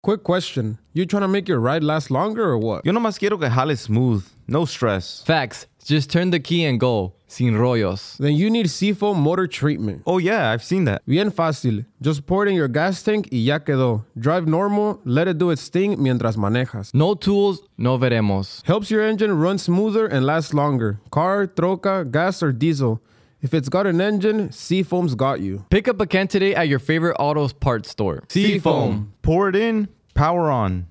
Quick question. You trying to make your ride last longer or what? Yo nomás quiero que jale smooth. No stress. Facts. Just turn the key and go. Sin rollos. Then you need Seafoam Motor Treatment. Oh yeah, I've seen that. Bien fácil. Just pour it in your gas tank y ya quedó. Drive normal, let it do its thing mientras manejas. No tools, no veremos. Helps your engine run smoother and last longer. Car, troca, gas, or diesel. If it's got an engine, Seafoam's got you. Pick up a can today at your favorite autos parts store. Seafoam. Pour it in, power on.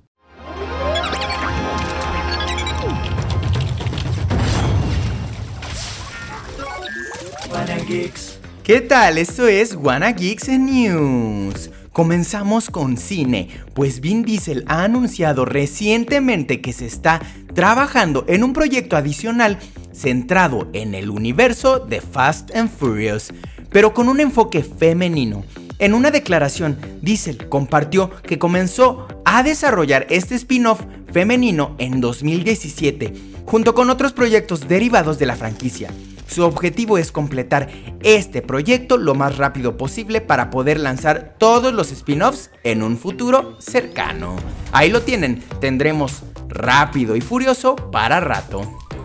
¿Qué tal? Esto es Wanna Geeks News. Comenzamos con cine, pues Vin Diesel ha anunciado recientemente que se está trabajando en un proyecto adicional centrado en el universo de Fast and Furious, pero con un enfoque femenino. En una declaración, Diesel compartió que comenzó a desarrollar este spin-off femenino en 2017, junto con otros proyectos derivados de la franquicia. Su objetivo es completar este proyecto lo más rápido posible para poder lanzar todos los spin-offs en un futuro cercano. Ahí lo tienen, tendremos Rápido y Furioso para rato.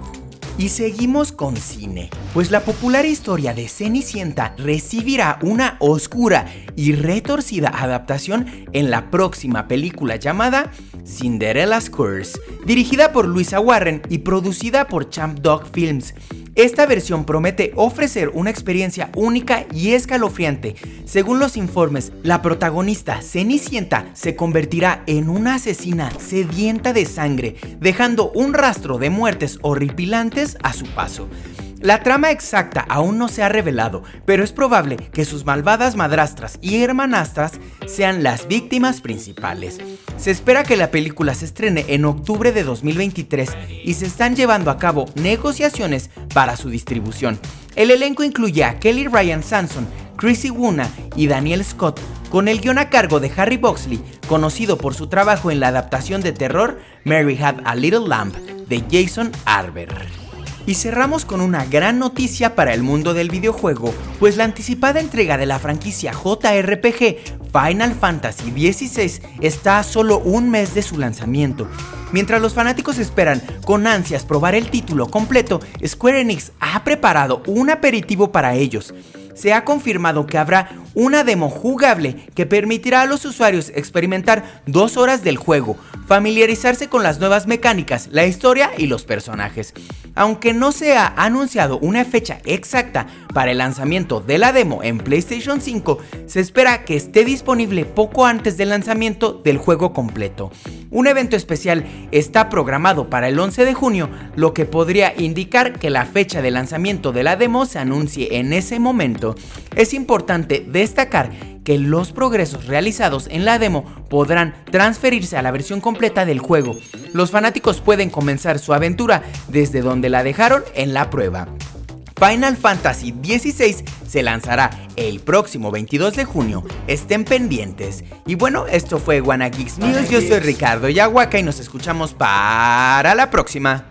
Y seguimos con cine, pues la popular historia de Cenicienta recibirá una oscura y retorcida adaptación en la próxima película llamada Cinderella's Curse, dirigida por Luisa Warren y producida por Champ Dog Films. Esta versión promete ofrecer una experiencia única y escalofriante. Según los informes, la protagonista Cenicienta se convertirá en una asesina sedienta de sangre, dejando un rastro de muertes horripilantes a su paso. La trama exacta aún no se ha revelado, pero es probable que sus malvadas madrastras y hermanastras sean las víctimas principales. Se espera que la película se estrene en octubre de 2023 y se están llevando a cabo negociaciones para su distribución. El elenco incluye a Kelly Ryan Sanson, Chrissy Wuna y Daniel Scott, con el guión a cargo de Harry Boxley, conocido por su trabajo en la adaptación de terror Mary Had a Little Lamb de Jason Arber. Y cerramos con una gran noticia para el mundo del videojuego, pues la anticipada entrega de la franquicia JRPG Final Fantasy XVI está a solo un mes de su lanzamiento. Mientras los fanáticos esperan con ansias probar el título completo, Square Enix ha preparado un aperitivo para ellos. Se ha confirmado que habrá una demo jugable que permitirá a los usuarios experimentar 2 horas del juego, familiarizarse con las nuevas mecánicas, la historia y los personajes. Aunque no se ha anunciado una fecha exacta para el lanzamiento de la demo en PlayStation 5, se espera que esté disponible poco antes del lanzamiento del juego completo. Un evento especial está programado para el 11 de junio, lo que podría indicar que la fecha de lanzamiento de la demo se anuncie en ese momento. Es importante destacar que los progresos realizados en la demo podrán transferirse a la versión completa del juego. Los fanáticos pueden comenzar su aventura desde donde la dejaron en la prueba. Final Fantasy XVI se lanzará el próximo 22 de junio, estén pendientes. Y bueno, esto fue Wanna Geeks News, yo soy Ricardo Yahuaca y nos escuchamos para la próxima.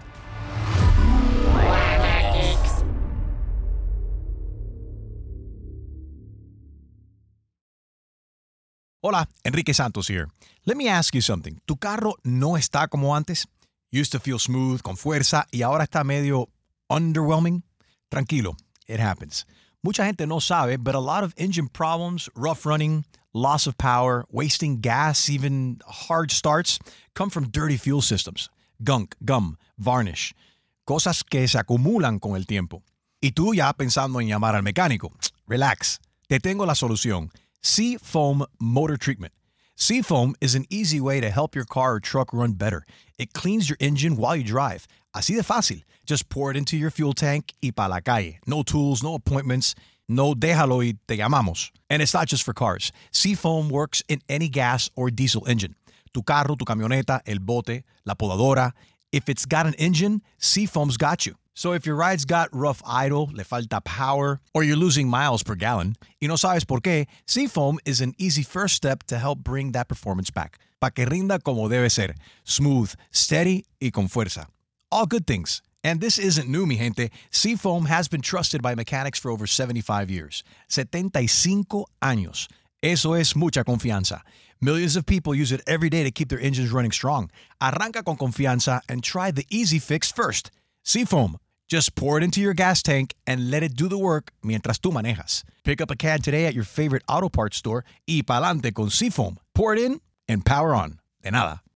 Hola, Enrique Santos here. Let me ask you something. ¿Tu carro no está como antes? Used to feel smooth, con fuerza, y ahora está medio underwhelming? Tranquilo, it happens. Mucha gente no sabe, but a lot of engine problems, rough running, loss of power, wasting gas, even hard starts, come from dirty fuel systems. Gunk, gum, varnish. Cosas que se acumulan con el tiempo. Y tú ya pensando en llamar al mecánico. Relax, te tengo la solución. Seafoam Motor Treatment. Seafoam is an easy way to help your car or truck run better. It cleans your engine while you drive. Así de fácil. Just pour it into your fuel tank y pa' la calle. No tools, no appointments. No déjalo y te llamamos. And it's not just for cars. Seafoam works in any gas or diesel engine. Tu carro, tu camioneta, el bote, la podadora. If it's got an engine, Seafoam's got you. So if your ride's got rough idle, le falta power, or you're losing miles per gallon, y no sabes por qué, Seafoam is an easy first step to help bring that performance back. Pa' que rinda como debe ser. Smooth, steady y con fuerza. All good things. And this isn't new, mi gente. Seafoam has been trusted by mechanics for over 75 years. 75 años. Eso es mucha confianza. Millions of people use it every day to keep their engines running strong. Arranca con confianza and try the easy fix first. Seafoam. Just pour it into your gas tank and let it do the work mientras tú manejas. Pick up a can today at your favorite auto parts store y pa'lante con Seafoam. Pour it in and power on. De nada.